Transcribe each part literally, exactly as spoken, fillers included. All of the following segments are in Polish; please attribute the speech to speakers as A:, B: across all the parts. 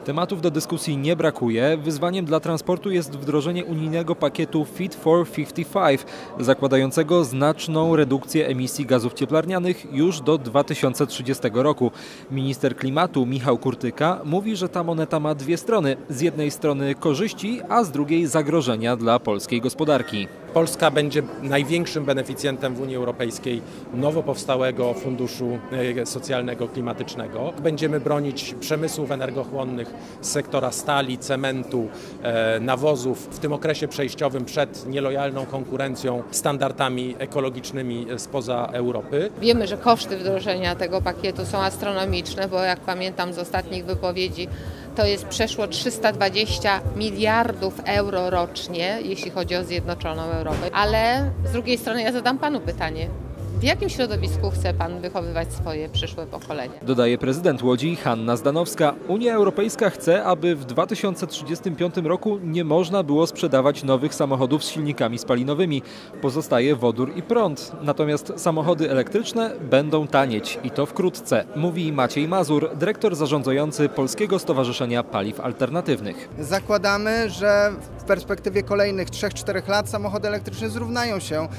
A: Tematów do dyskusji nie brakuje. Wyzwaniem dla transportu jest wdrożenie unijnego pakietu Fit for pięćdziesiąt pięć, zakładającego znaczną redukcję emisji gazów cieplarnianych już do dwa tysiące trzydziestego roku. Minister klimatu Michał Kurtyka mówi, że ta moneta ma dwie strony. Z jednej strony korzyści, a z drugiej zagrożenia dla polskiej gospodarki.
B: Polska będzie największym beneficjentem w Unii Europejskiej nowo powstałego Funduszu Socjalnego Klimatycznego. Będziemy bronić przemysłów energochłonnych z sektora stali, cementu, nawozów w tym okresie przejściowym przed nielojalną konkurencją standardami ekologicznymi spoza Europy.
C: Wiemy, że koszty wdrożenia tego pakietu są astronomiczne, bo jak pamiętam z ostatnich wypowiedzi, to jest przeszło trzysta dwadzieścia miliardów euro rocznie, jeśli chodzi o zjednoczoną Europę. Ale z drugiej strony ja zadam panu pytanie. W jakim środowisku chce pan wychowywać swoje przyszłe pokolenie?
A: Dodaje prezydent Łodzi Hanna Zdanowska. Unia Europejska chce, aby w dwa tysiące trzydziestym piątym roku nie można było sprzedawać nowych samochodów z silnikami spalinowymi. Pozostaje wodór i prąd. Natomiast samochody elektryczne będą tanieć i to wkrótce, mówi Maciej Mazur, dyrektor zarządzający Polskiego Stowarzyszenia Paliw Alternatywnych.
D: Zakładamy, że w perspektywie kolejnych trzech czterech lat samochody elektryczne zrównają się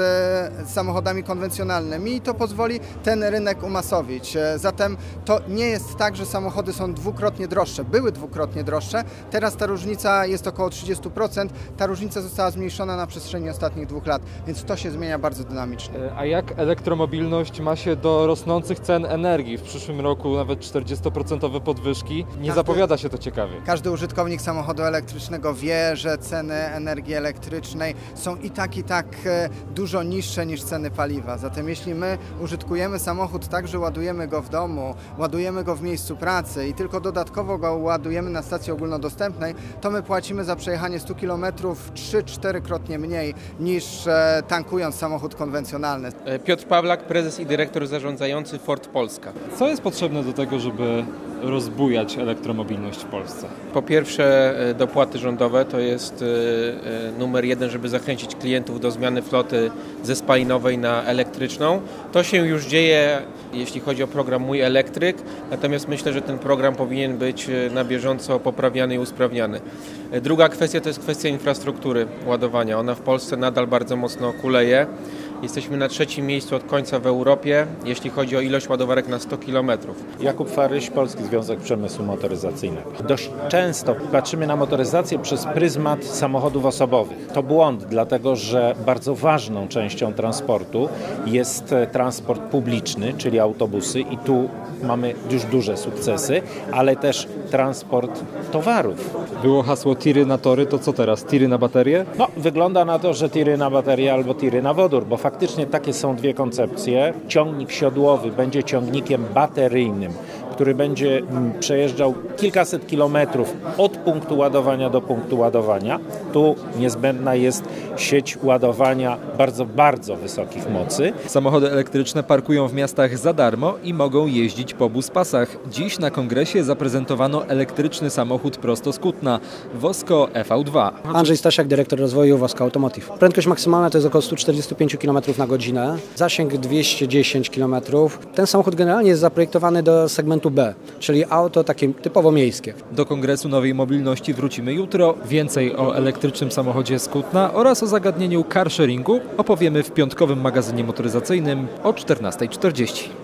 D: z samochodami konwencjonalnymi i to pozwoli ten rynek umasowić. Zatem to nie jest tak, że samochody są dwukrotnie droższe. Były dwukrotnie droższe, teraz ta różnica jest około trzydzieści procent. Ta różnica została zmniejszona na przestrzeni ostatnich dwóch lat, więc to się zmienia bardzo dynamicznie.
A: A jak elektromobilność ma się do rosnących cen energii? W przyszłym roku nawet czterdziestoprocentowe podwyżki. Nie
D: każdy,
A: zapowiada się to ciekawie.
D: Każdy użytkownik samochodu elektrycznego wie, że ceny energii elektrycznej są i tak, i tak dużo niższe niż ceny paliwa. Zatem jeśli my użytkujemy samochód tak, że ładujemy go w domu, ładujemy go w miejscu pracy i tylko dodatkowo go ładujemy na stacji ogólnodostępnej, to my płacimy za przejechanie stu kilometrów trzy cztery-krotnie mniej niż e, tankując samochód konwencjonalny.
E: Piotr Pawlak, prezes i dyrektor zarządzający Ford Polska.
A: Co jest potrzebne do tego, żeby rozbujać elektromobilność w Polsce?
E: Po pierwsze, dopłaty rządowe to jest numer jeden, żeby zachęcić klientów do zmiany floty ze spalinowej na elektryczną. To się już dzieje, jeśli chodzi o program Mój Elektryk, natomiast myślę, że ten program powinien być na bieżąco poprawiany i usprawniany. Druga kwestia to jest kwestia infrastruktury ładowania. Ona w Polsce nadal bardzo mocno kuleje. Jesteśmy na trzecim miejscu od końca w Europie, jeśli chodzi o ilość ładowarek na sto kilometrów.
F: Jakub Faryś, Polski Związek Przemysłu Motoryzacyjnego. Dość często patrzymy na motoryzację przez pryzmat samochodów osobowych. To błąd, dlatego że bardzo ważną częścią transportu jest transport publiczny, czyli autobusy i tu mamy już duże sukcesy, ale też transport towarów.
A: Było hasło tiry na tory, to co teraz? Tiry na baterie?
F: No, wygląda na to, że tiry na baterię albo tiry na wodór, bo faktycznie takie są dwie koncepcje. Ciągnik siodłowy będzie ciągnikiem bateryjnym, który będzie przejeżdżał kilkaset kilometrów od punktu ładowania do punktu ładowania. Tu niezbędna jest sieć ładowania bardzo, bardzo wysokich mocy.
A: Samochody elektryczne parkują w miastach za darmo i mogą jeździć po buspasach. Dziś na kongresie zaprezentowano elektryczny samochód prosto z Kutna, Wosko E V dwa.
G: Andrzej Stasiak, dyrektor rozwoju Wosko Automotive. Prędkość maksymalna to jest około sto czterdzieści pięć kilometrów na godzinę, zasięg dwieście dziesięć kilometrów. Ten samochód generalnie jest zaprojektowany do segmentu B, czyli auto takie typowo miejskie.
A: Do Kongresu Nowej Mobilności wrócimy jutro. Więcej o elektrycznym samochodzie z Kutna oraz o zagadnieniu carsharingu opowiemy w piątkowym magazynie motoryzacyjnym o czternastej czterdzieści.